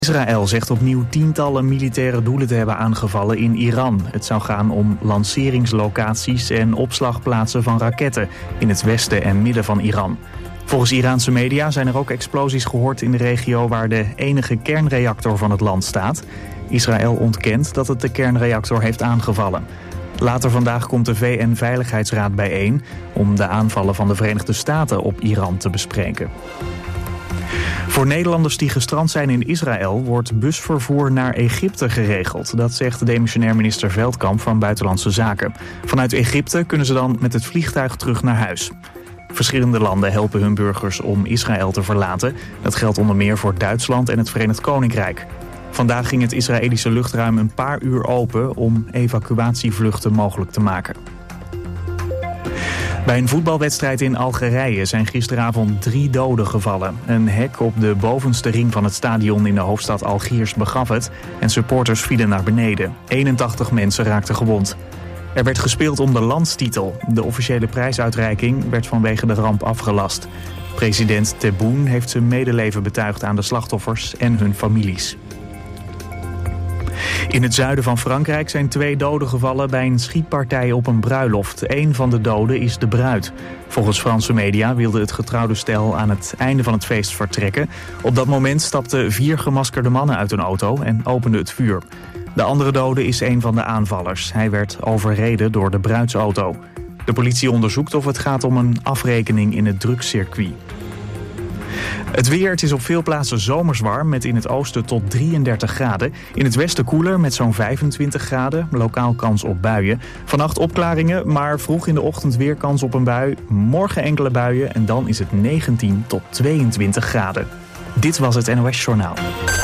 Israël zegt opnieuw tientallen militaire doelen te hebben aangevallen in Iran. Het zou gaan om lanceringslocaties en opslagplaatsen van raketten in het westen en midden van Iran. Volgens Iraanse media zijn er ook explosies gehoord in de regio waar de enige kernreactor van het land staat. Israël ontkent dat het de kernreactor heeft aangevallen. Later vandaag komt de VN-veiligheidsraad bijeen om de aanvallen van de Verenigde Staten op Iran te bespreken. Voor Nederlanders die gestrand zijn in Israël wordt busvervoer naar Egypte geregeld. Dat zegt demissionair minister Veldkamp van Buitenlandse Zaken. Vanuit Egypte kunnen ze dan met het vliegtuig terug naar huis. Verschillende landen helpen hun burgers om Israël te verlaten. Dat geldt onder meer voor Duitsland en het Verenigd Koninkrijk. Vandaag ging het Israëlische luchtruim een paar uur open om evacuatievluchten mogelijk te maken. Bij een voetbalwedstrijd in Algerije zijn gisteravond 3 doden gevallen. Een hek op de bovenste ring van het stadion in de hoofdstad Algiers begaf het en supporters vielen naar beneden. 81 mensen raakten gewond. Er werd gespeeld om de landstitel. De officiële prijsuitreiking werd vanwege de ramp afgelast. President Tebboune heeft zijn medeleven betuigd aan de slachtoffers en hun families. In het zuiden van Frankrijk zijn 2 doden gevallen bij een schietpartij op een bruiloft. 1 van de doden is de bruid. Volgens Franse media wilde het getrouwde stel aan het einde van het feest vertrekken. Op dat moment stapten 4 gemaskerde mannen uit een auto en openden het vuur. De andere dode is een van de aanvallers. Hij werd overreden door de bruidsauto. De politie onderzoekt of het gaat om een afrekening in het drugscircuit. Het weer, het is op veel plaatsen zomers warm met in het oosten tot 33 graden. In het westen koeler met zo'n 25 graden. Lokaal kans op buien. Vannacht opklaringen, maar vroeg in de ochtend weer kans op een bui. Morgen enkele buien en dan is het 19 tot 22 graden. Dit was het NOS Journaal.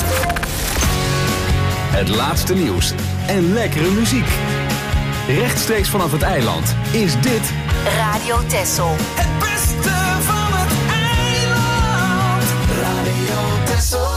Het laatste nieuws en lekkere muziek. Rechtstreeks vanaf het eiland is dit Radio Texel. Het beste van het eiland. Radio Texel.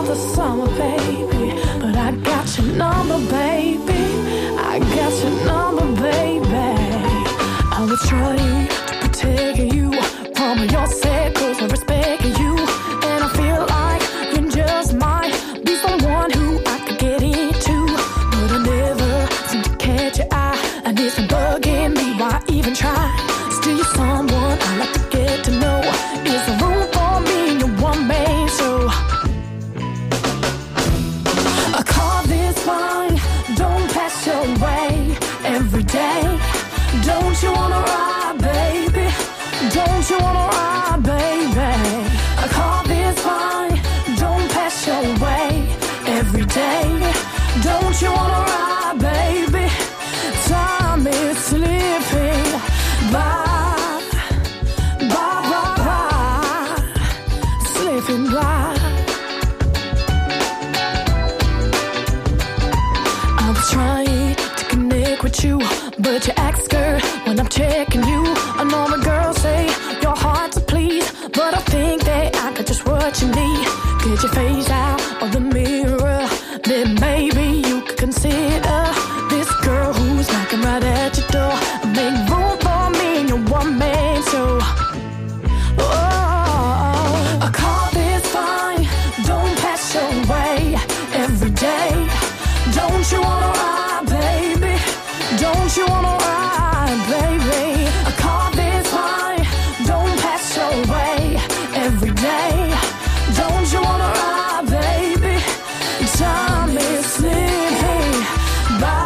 for the summer, baby. But I got your number, baby. I got your number, baby. I was trying to protect you from yourself, 'cause I respect you. And I feel like you just might be someone who I could get into. But I never seem to catch your eye, and it's been bugging me. Why even try? Still you're someone I like to get to know. Is there room for me in your one man show? I call this fine, don't pass your way every day. Don't you wanna ride, baby? Don't you wanna ride, baby? I call this fine, don't pass your way every day. Don't you wanna ride, baby? Time is slipping by, slipping by. I was trying to connect with you, but you act scared when I'm checking you. I know my girls say you're hard to please, but I think that I got just what you need. Get your face out of the mirror, then maybe you could consider this girl who's knocking right at your door. Make room for me in your one man show. Oh, I call this fine, don't pass your way every day. Don't you wanna ride, baby? Don't you wanna ride, baby? I call this fine, don't pass your way every day. Don't you wanna ride, baby? Time is slipping by.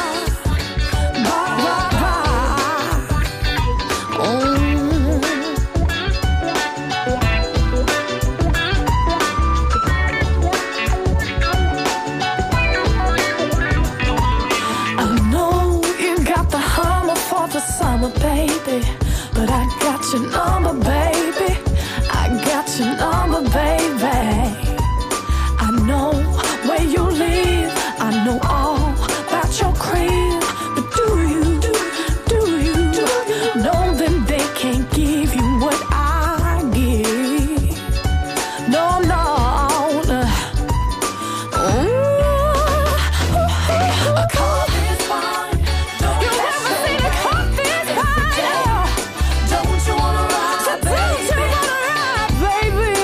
Summer, baby, but I got your number, baby. I got your number, baby. I know where you live, I know all about your crib. But do you know that they can't give you what I give? No. I call this fine. You never seen a car this fine. Don't you wanna ride, baby?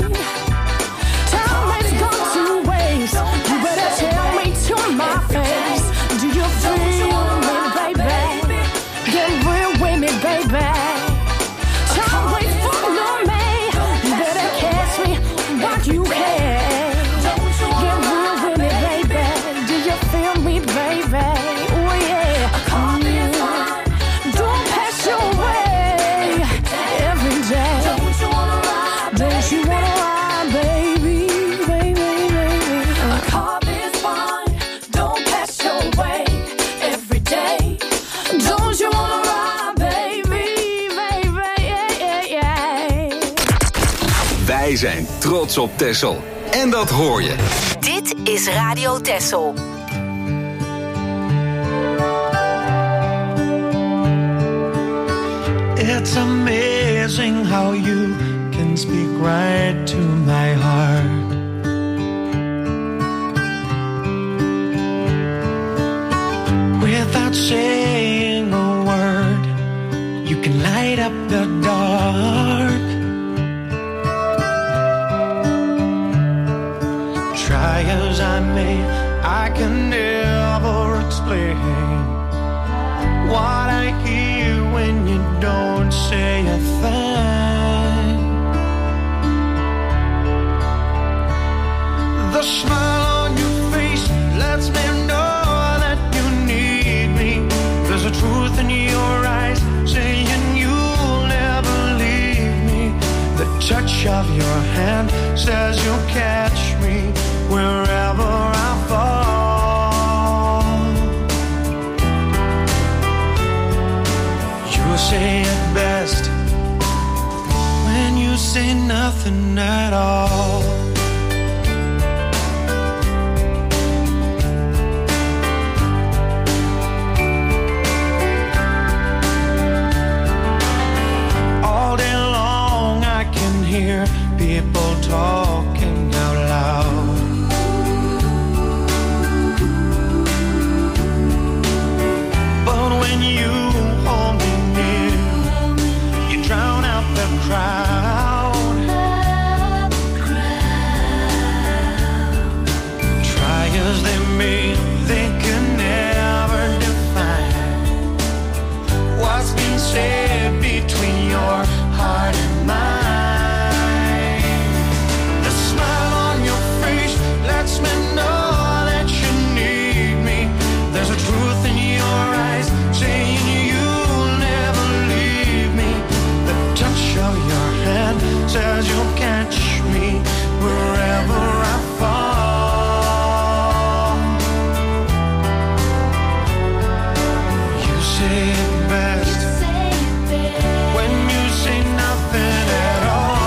Time has gone to waste. You better tell me to my face. Do you feel me, baby? Get real with me, baby. Time waits for no man. You better catch me what you can. Get real with me, baby. Do you feel me, baby? Oh yeah. Don't pass your way every day. Don't you wanna ride, baby? I call this fine. Don't pass your way every day. Don't you wanna ride, baby? Yeah. Wij zijn trots op Texel. En dat hoor je. Dit is Radio Texel. It's amazing how you can speak right to my heart. Without saying a word, you can light up the dark. Try as I may, I can never explain what I hear when you don't say a thing. The smile on your face lets me know that you need me. There's a truth in your eyes saying you'll never leave me. The touch of your hand says you'll catch me wherever I fall. You say it best when you say nothing at all. All day long I can hear people talking out loud. when you hold me near. You drown out the crowd. Try as they may, they can never define what's been said between your heart and mine. The smile on your face lets me know that you need me. There's a truth in your eyes saying you'll never leave me. The touch of your hand says you'll catch me wherever I fall. You say it best when you say nothing at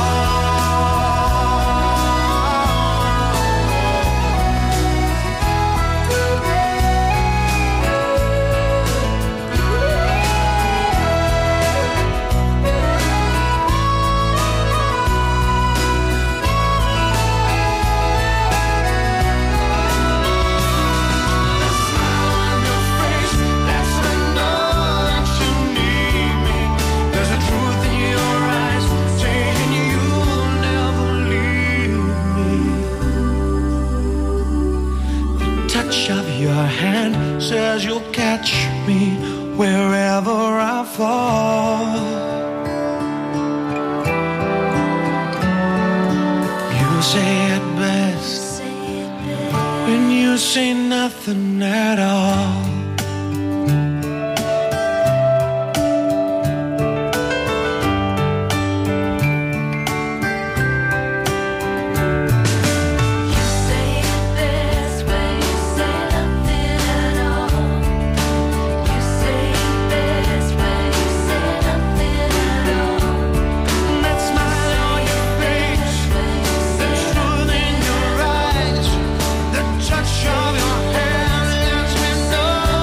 your hand says you'll catch me wherever I fall. You say it best when you say nothing at all. Touch of your hand lets me know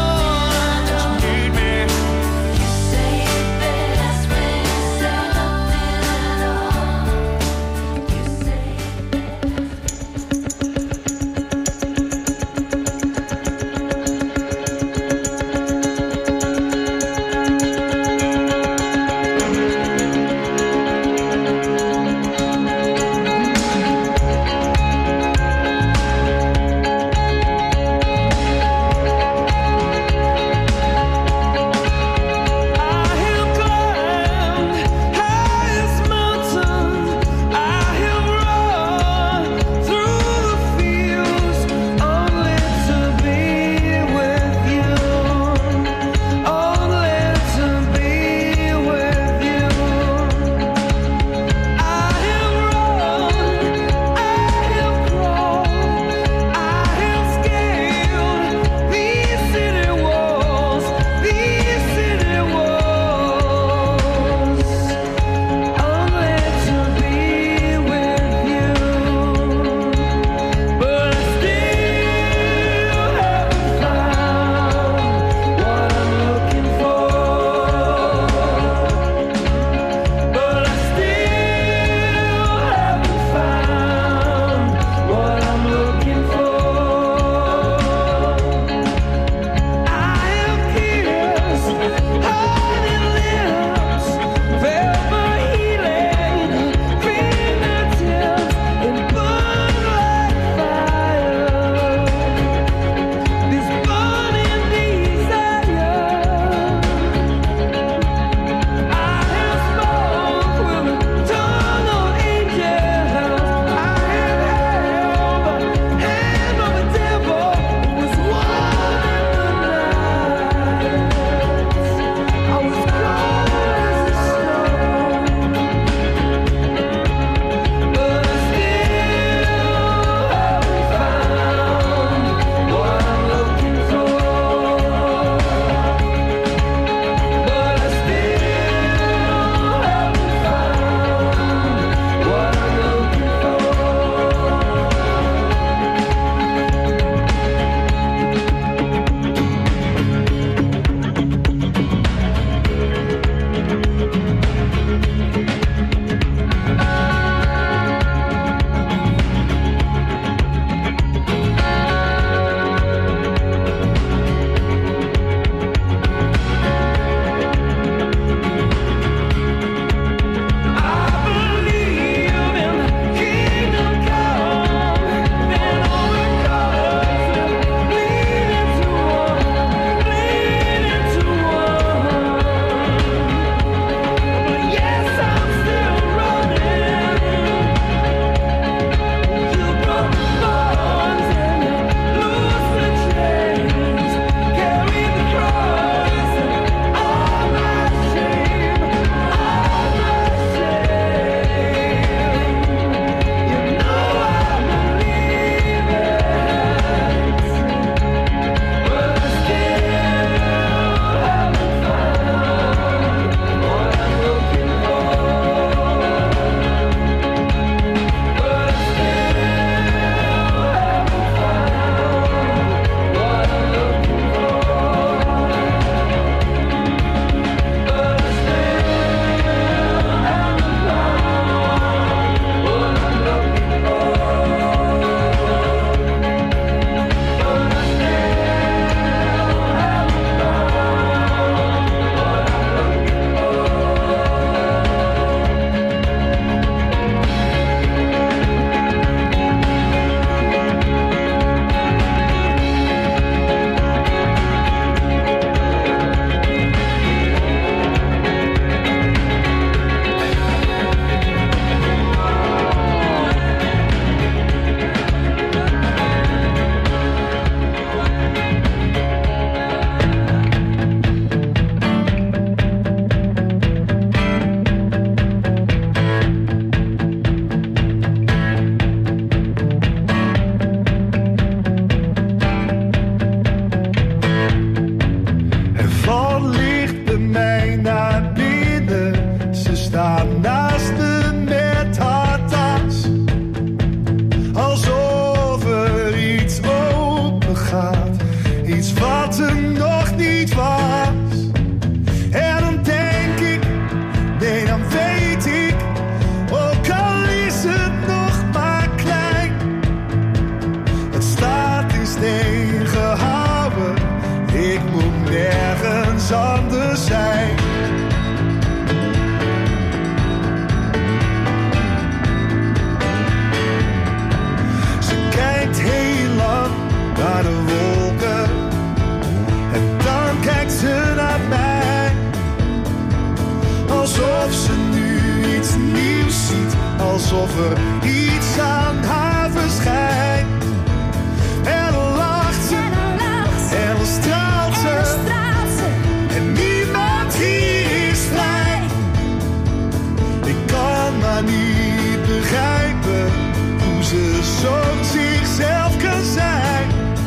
er iets aan haar verschijnt. En dan lacht ze, en dan straalt ze, en niemand hier is vrij. Ik kan maar niet begrijpen hoe ze zo zichzelf kan zijn.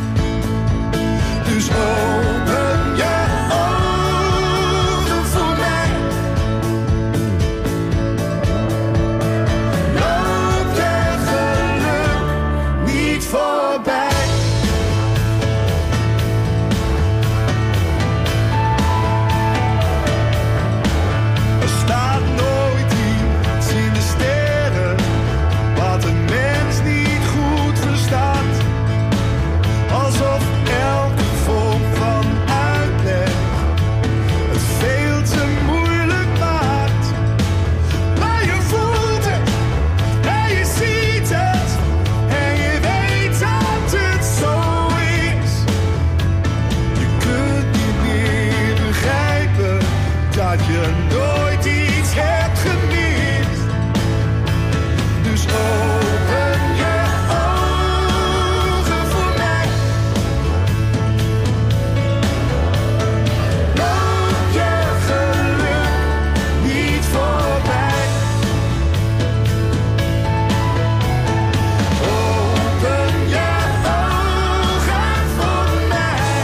Dus open je ogen voor mij. Loop je geluk niet voorbij. Er staat nooit iets in de sterren wat een mens niet goed verstaat. Alsof elke vorm van uitleg het veel te moeilijk maakt. Maar je voelt het en je ziet het en je weet dat het zo is. Je kunt niet meer begrijpen dat je nooit iets hebt gemist. Dus open je ogen voor mij. Loop je geluk niet voorbij. Open je ogen voor mij.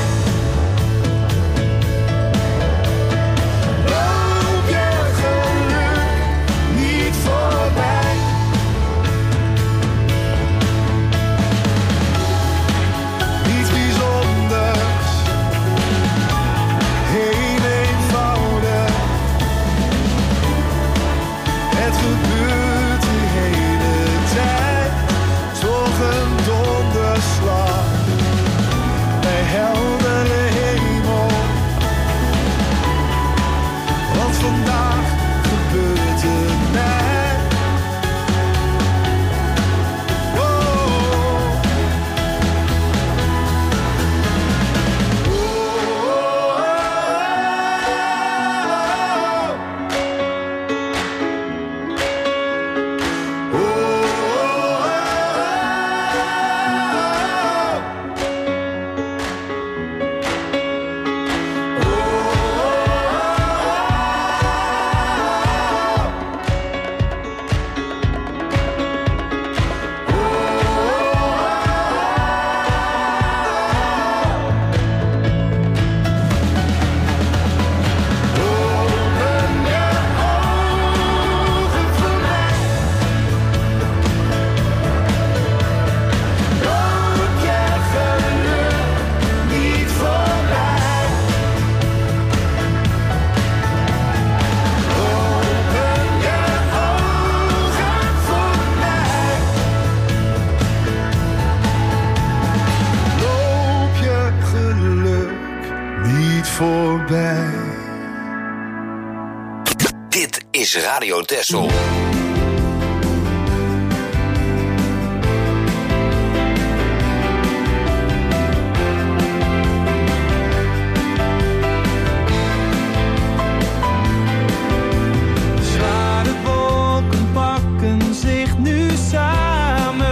Loop je geluk niet voorbij. Niets bijzonders, heel eenvoudig. Het gebeurt de hele tijd, toch een donderslag bij heldere hemel. Want vandaag gebeurt het mij. Oh. Voorbij. Dit is Radio Texel. Zware wolken pakken zich nu samen.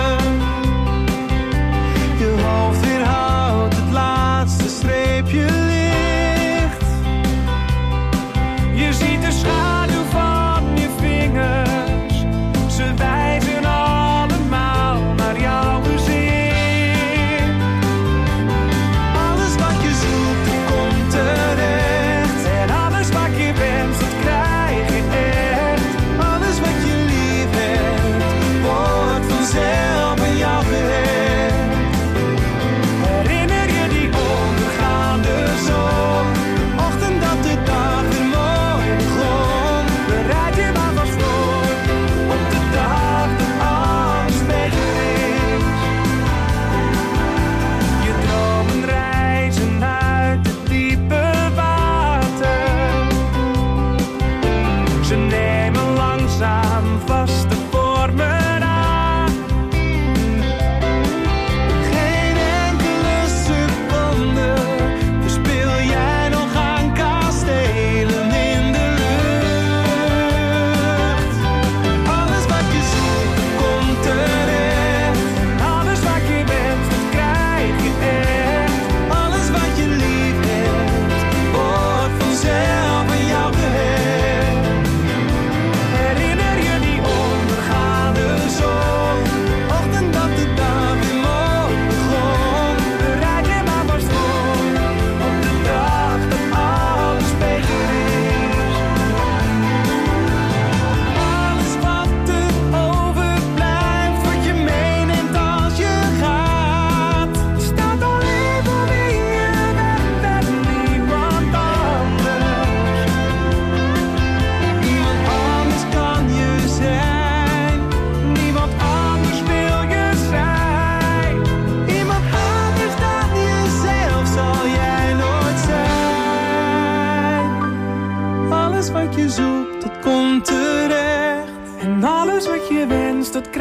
Je hoofd weerhoudt het laatste streepje licht. Je ziet de schaduw van je vinger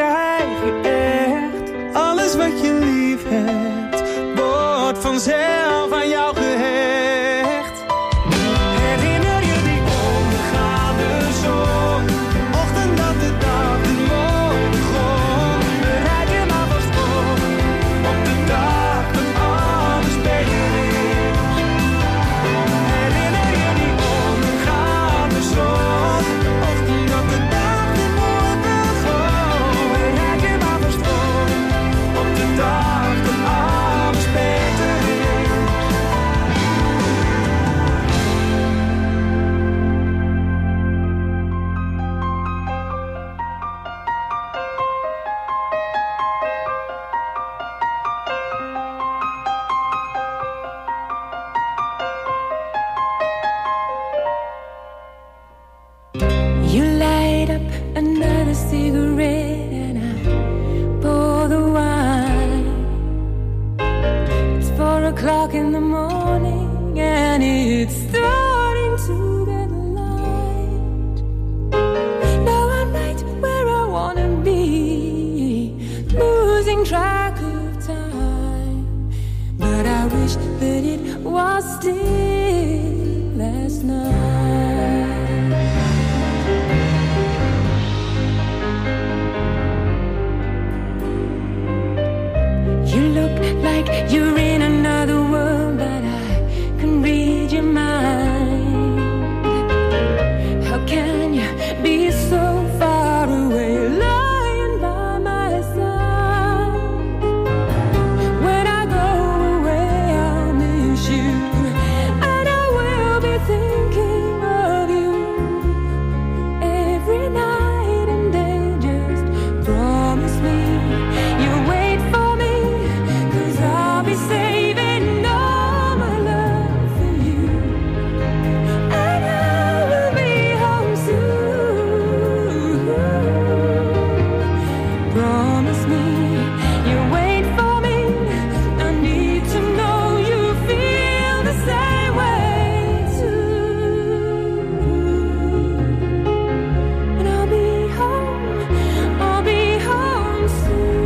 krijg je echt. Alles wat je lief hebt, wordt vanzelf aan jou gehecht. Herinner je die ondergaande zon? Ochtend dat de dag de morgen begon. Bereid je maar vast voor op de dag dat alles beter is. Herinner je die ondergaande zon? Ochtend dat de dag de morgen begon. Bereid je maar vast voor op de dag dat alles beter is. You light up another cigarette and I pour the wine. It's 4 o'clock in the morning and it's starting to get light. Now I'm right where I wanna be, losing track of time. But I wish that it was still last night. You look like you're in another world, but I can read your mind. How can you be so far away, lying by my side? When I go away, I'll miss you, and I will be thinking of you every night and day. Just promise me you'll wait for me, 'cause I'll be saving all my love for you, and I will be home soon. Promise me you'll wait for me. I need to know you feel the same way too. And I'll be home soon.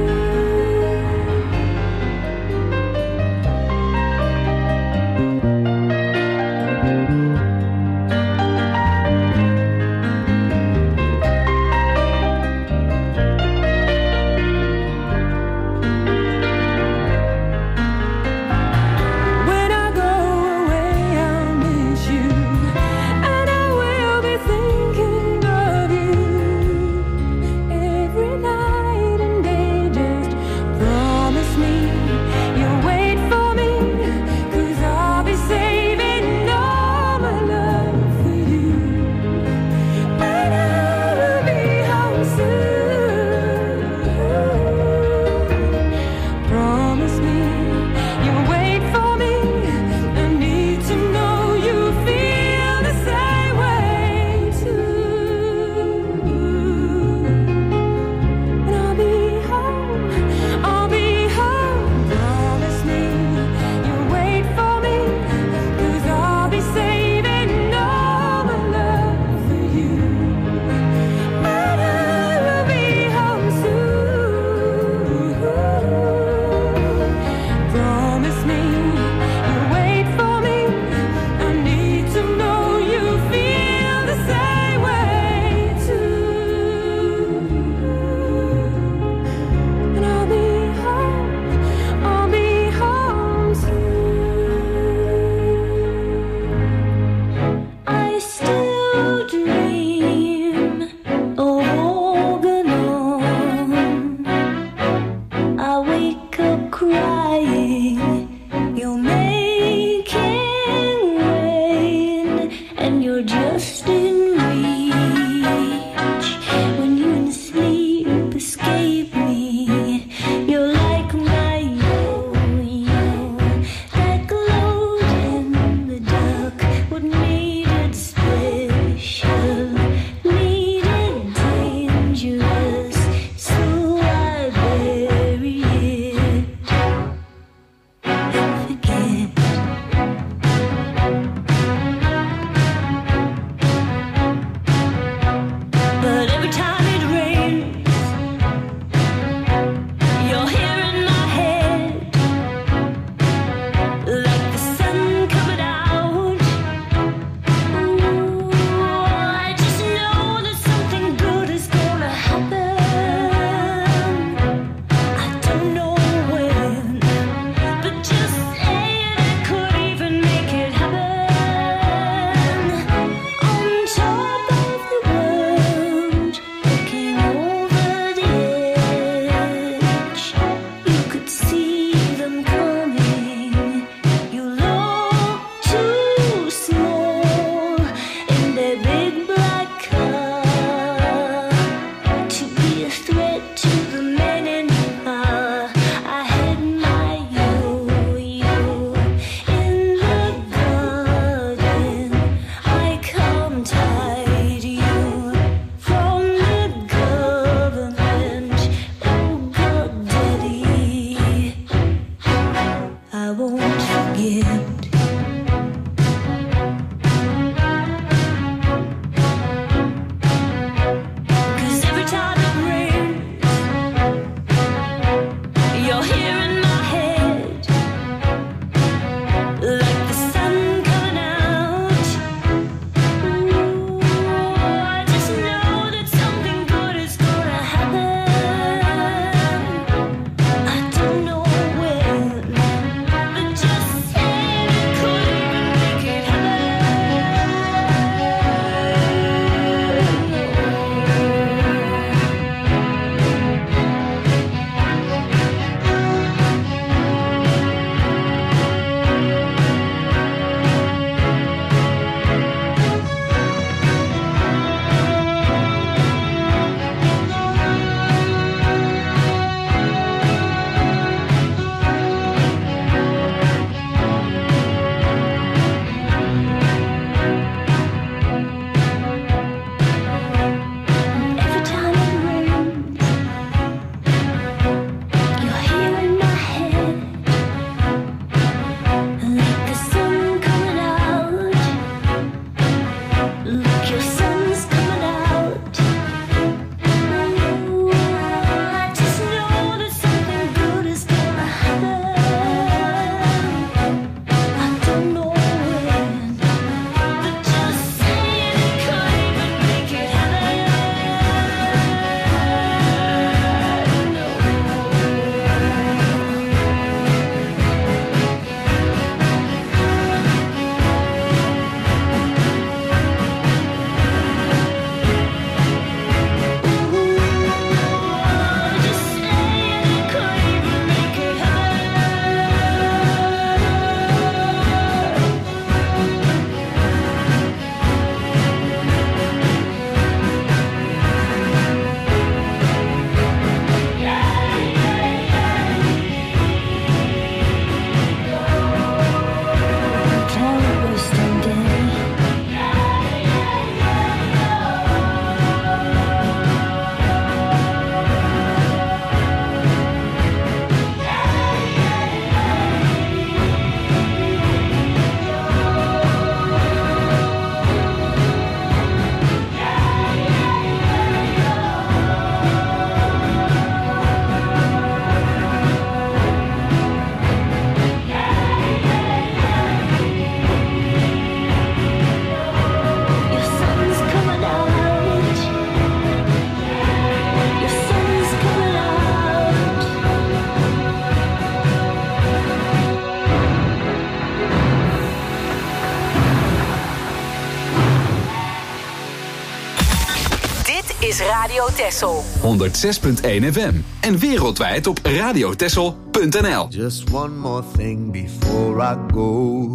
Radio Texel. 106.1 FM. En wereldwijd op radiotexel.nl. Just one more thing before I go.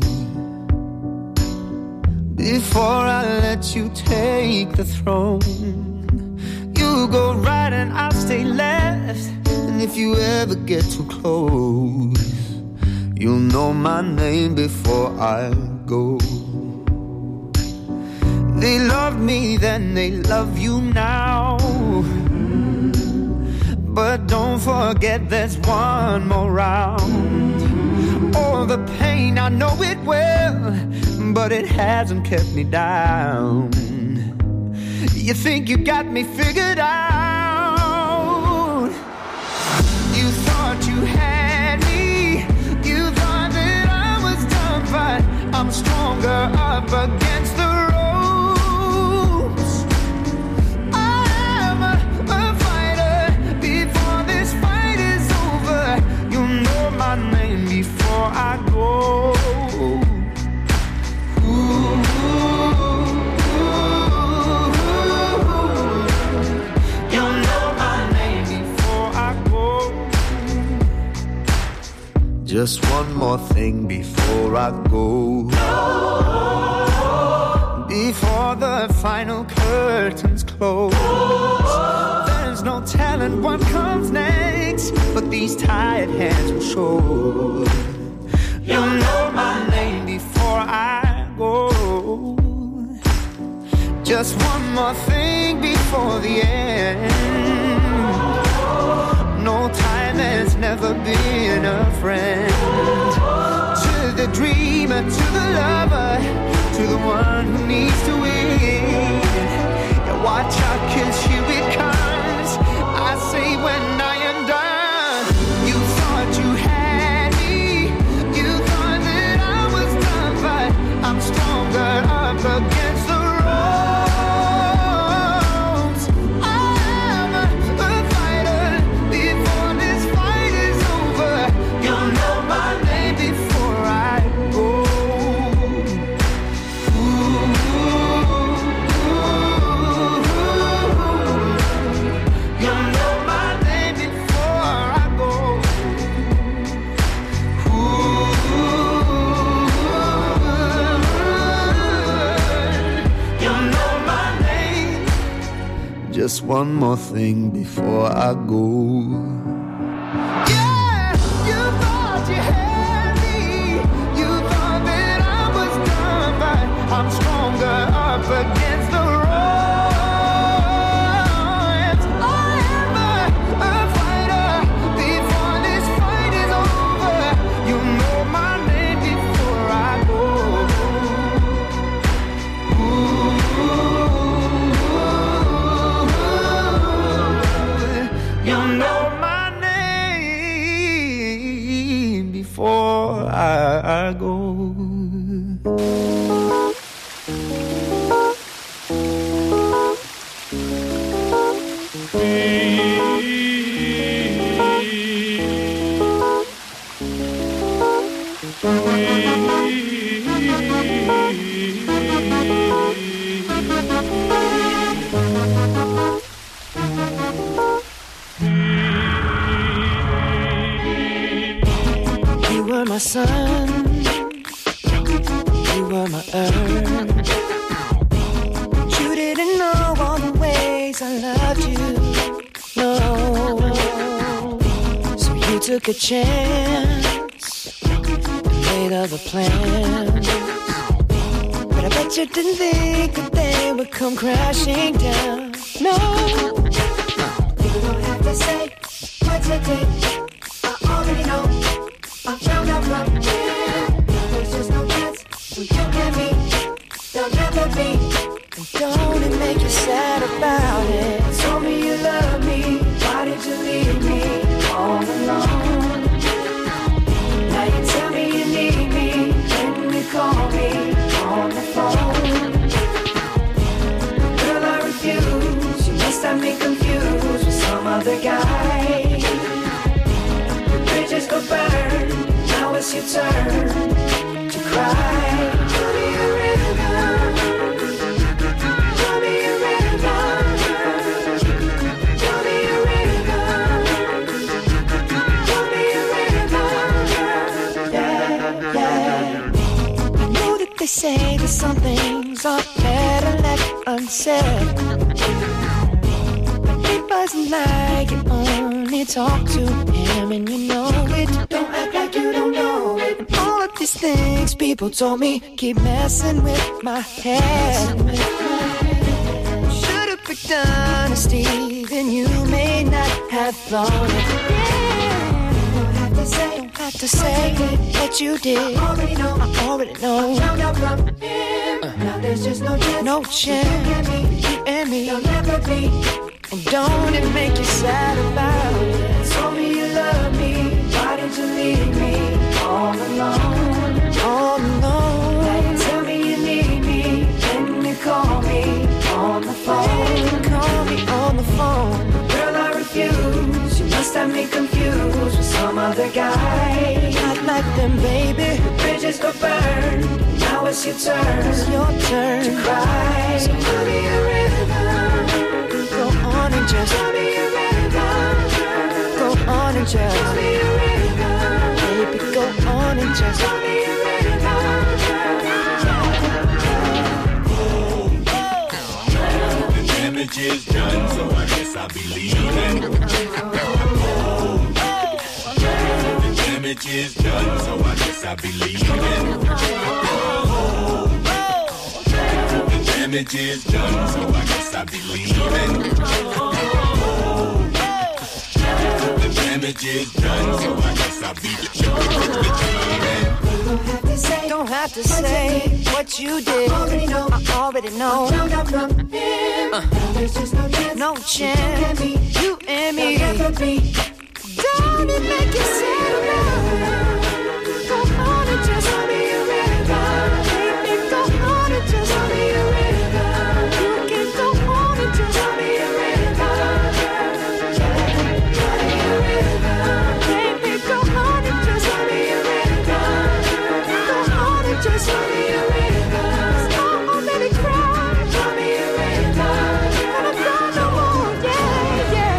Before I let you take the throne. You go right and I'll stay left. And if you ever get too close, you'll know my name before I go. They loved me then, they love you now. But don't forget there's one more round. All the pain, I know it well, but it hasn't kept me down. You think you got me figured out. You thought you had me. You thought that I was done, but I'm stronger up against the ropes. I'm a fighter. Before this fight is over, you'll know my name before I go. Just one more thing before I go. Before the final curtains close. There's no telling what comes next, but these tired hands will show. You'll know my name before I go. Just one more thing before the end. No time has never been a friend. To the dreamer, to the lover, to the one who needs to win. Yeah, watch out, 'cause here it comes. I say when I am done. You thought you had me. You thought that I was done, but I'm stronger up against the ropes. I'm a fighter. Before this fight is over, you'll know my name before I go. You'll know my name before I go. You'll know my name. Just one more thing before I go. Yeah, you thought you had me. You thought that I was done, but I'm stronger up against the ropes. I am a fighter. Before this fight is over, you know my name before I go. You know my name before I go. You were my sun, you were my earth. You didn't know all the ways I loved you, no. So you took a chance and made other plans. But I bet you didn't think that they would come crashing down, no. You don't have to say what you did, I already know. I found out from here. There's just no chance when you and me, there'll never be. And don't it make you sad about it? Told me you love me, why did you leave me all alone? Now you tell me you need me, when you call me on the phone. Girl, I refuse, you must have me confused with some other guy. say that some things are better left unsaid. But it wasn't like you only talk to him and you know it. Don't act like you don't know it. And all of these things people told me keep messing with my head. Should've picked honesty, then you may not have thought it. Don't have to say what you did. I already know. Found out from him. Now there's just no chance. You and me, you'll never be. And don't it make you sad about it? Told me you love me. Why did you leave me all alone? All alone. Now you tell me you need me. Then you call me on the phone. Call me on the phone. Girl, I refuse. You must have me confused with some other guy. Not like them, baby. The bridges go burned. Now it's your turn. It's your turn to cry. So tell me a river. Go on and just tell me a river. Go on and just tell me a river. Baby, go on and just tell me a river. The damage is done, so I guess I'll be leaving. The damage is done, so I guess I'll be leaving. The damage is done, so I guess I'll be leaving. The damage is done, so I guess I'll be leaving. Don't have to say what you did. I already know. There's just no chance. You and me. Don't it make you sad enough? Go on and just tell me a river. Baby, go on and just tell me a river. You can go on and just tell me a river. Baby, go on and just tell me a river. Go on and just tell me a river. I already cried. Tell me a river. And I'm gone no more. Yeah, yeah.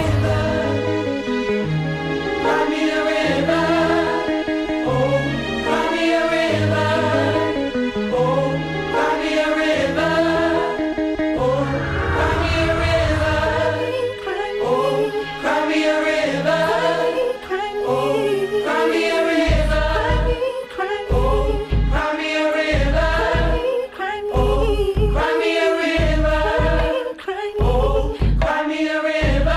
Cry me a river. Oh, cry me a river. Oh, cry me a river. Oh, cry me a river. Oh, cry me a river. Oh, cry me a river. Oh, cry me a river. Oh, cry me a river. Oh, cry me a river.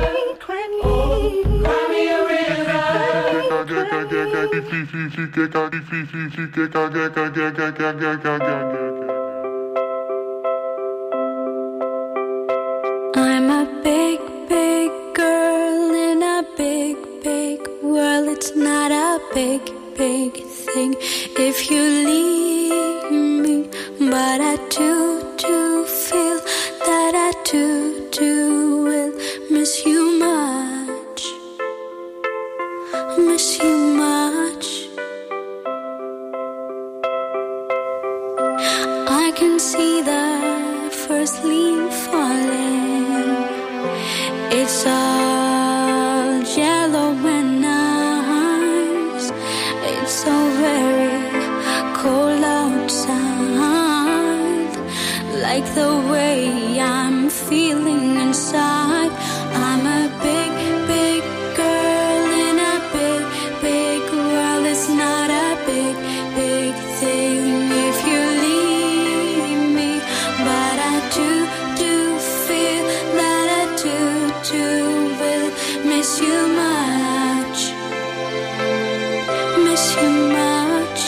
I'm a big, big girl in a big, big world. It's not a big, big thing if you leave me. But I do feel that I do will miss you much. Miss you much. I can see the first leaf falling. It's all yellow and nice. It's so very cold outside. Like the way I'm feeling inside. I'm a big, big girl in a big, big world. It's not a big, big thing if you leave me. But I do feel that I do will miss you much. Miss you much.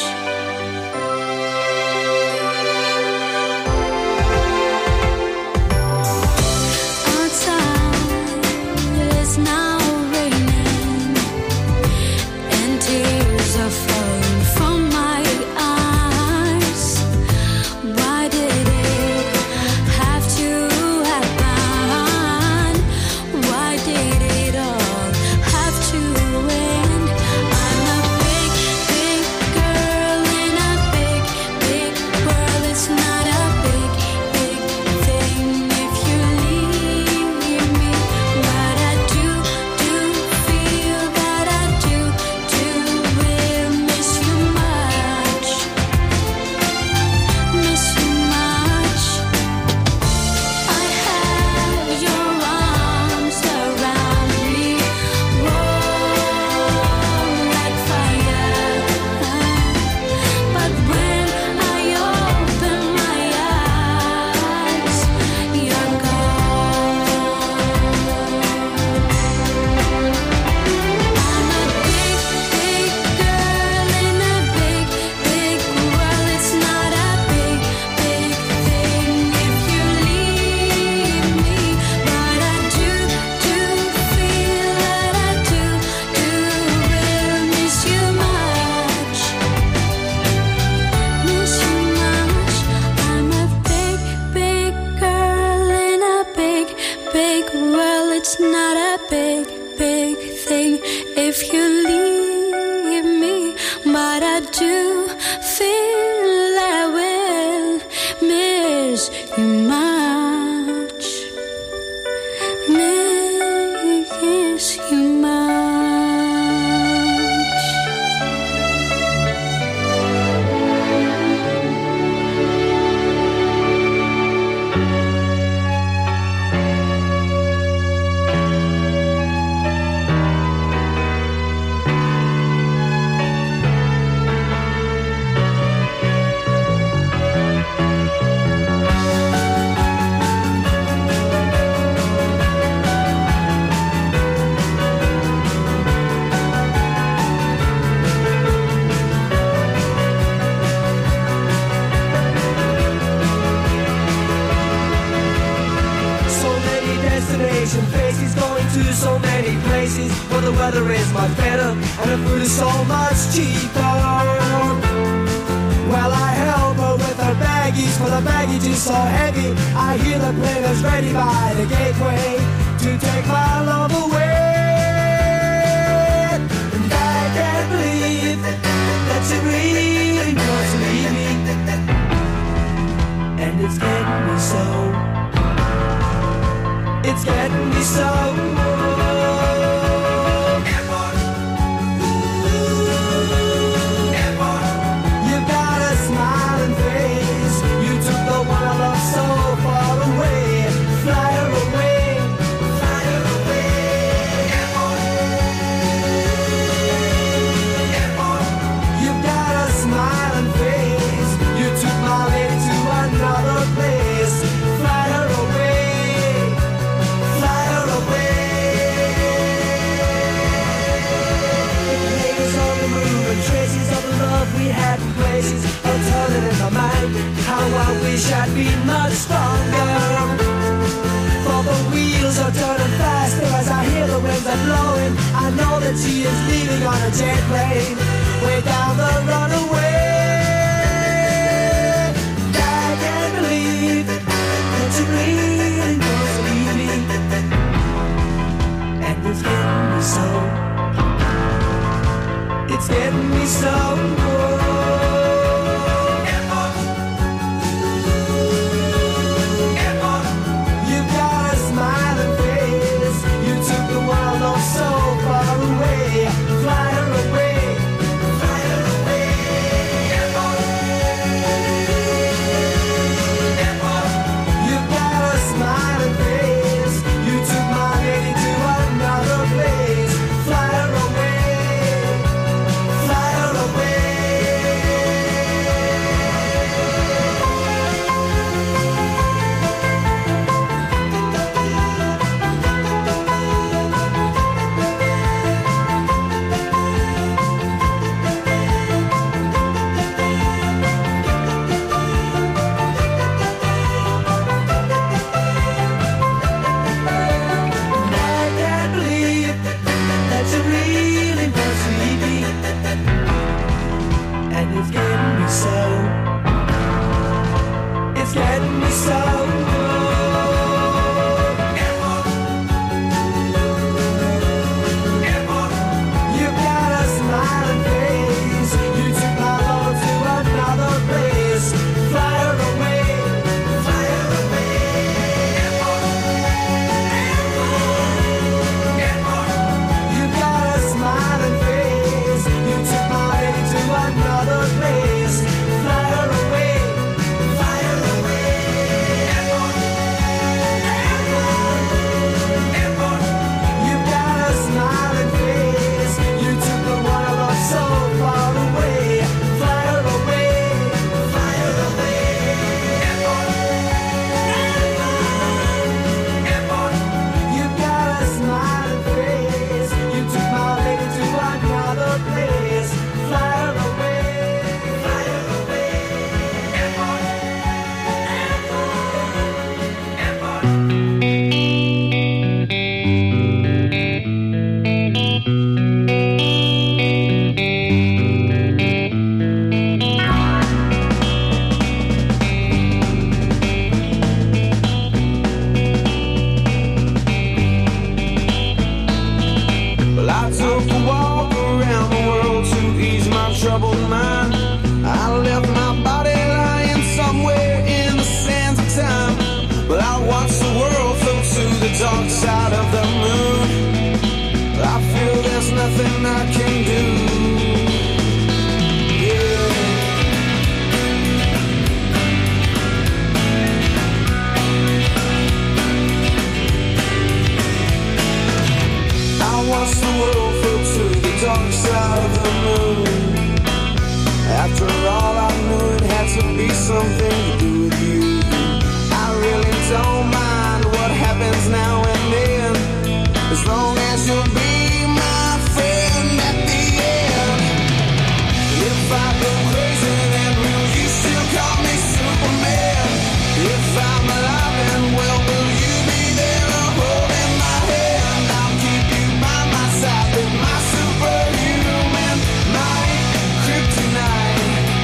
Outside it's now raining and tears are falling from my eyes. Why did it have to happen? Why did it all have to end? I'm a big, big do feel I will miss you much. Miss you much. So many places where the weather is much better and the food is so much cheaper. Well, I help her with her baggies, for the baggage is so heavy. I hear the plane is ready by the gateway to take my love away. And I can't believe that you really want to leave me. And it's getting me so. It's getting me so. Airport. Ooh. Airport. You've got a smiling face. You took the one I love so far away. Fly her away. Fly her away. Airport. Airport. You've got a smiling face. You took my lady to another place. Fly her away. Traces of the love we had in places are turning in my mind. How I wish I'd been much stronger. For the wheels are turning faster as I hear the winds are blowing. I know that she is leaving on a jet plane way down the runaway. I can't believe that you really want to leave me. And it's getting me so. It's getting me so. Airport. Airport. You've got a smiling face. You took the world off so far away. Fly her away. Fly her away. Airport. Airport. You've got a smiling face. You took my lady to another place. Fly her away. Fly her away. there's nothing I can do. Yeah. I watched the world float to the dark side of the moon. After all, I knew it had to be something to do with you. I really don't mind what happens now and then, as long as you'll be my friend at the end. If I go crazy, then will you still call me Superman? If I'm alive and well, will you be there holding my hand? I'll keep you by my side with my superhuman might, kryptonite.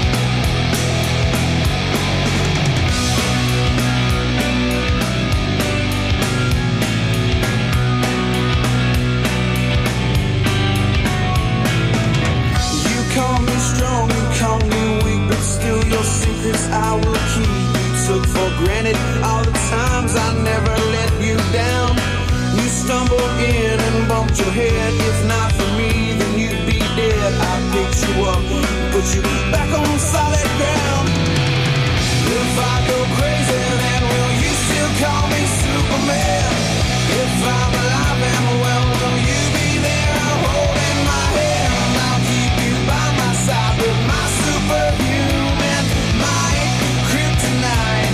Call me strong, you call me weak, but still your secrets I will keep. You took for granted all the times I never let you down. You stumbled in and bumped your head. If not for me, then you'd be dead. I picked you up, put you back on solid ground. If I go crazy, then will you still call me Superman? If I'm alive and well, will you be there holding my hand? I'll keep you by my side with my superhuman might, kryptonite.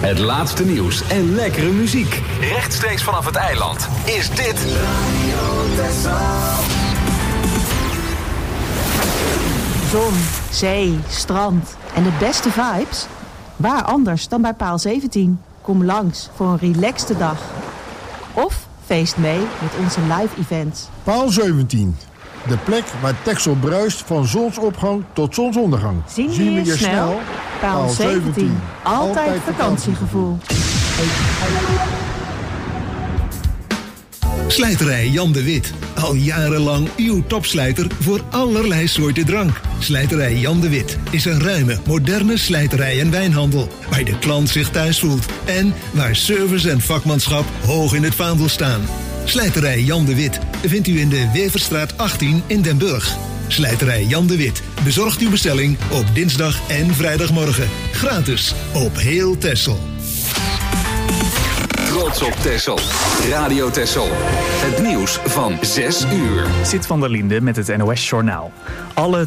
Het laatste nieuws en lekkere muziek. Rechtstreeks vanaf het eiland is dit Zon, zee, strand en de beste vibes? Waar anders dan bij Paal 17? Kom langs voor een relaxte dag. Of feest mee met onze live events. Paal 17. De plek waar Texel bruist van zonsopgang tot zonsondergang. Zien we je snel? Paal 17. Altijd vakantiegevoel. Slijterij Jan de Wit. Al jarenlang uw topslijter voor allerlei soorten drank. Slijterij Jan de Wit is een ruime, moderne slijterij en wijnhandel. Waar de klant zich thuis voelt. En waar service en vakmanschap hoog in het vaandel staan. Slijterij Jan de Wit vindt u in de Weverstraat 18 in Den Burg. Slijterij Jan de Wit bezorgt uw bestelling op dinsdag en vrijdagmorgen. Gratis op heel Texel. Trots op Texel. Radio Texel. Het nieuws van 6 uur. Sid van der Linde met het NOS Journaal. Alle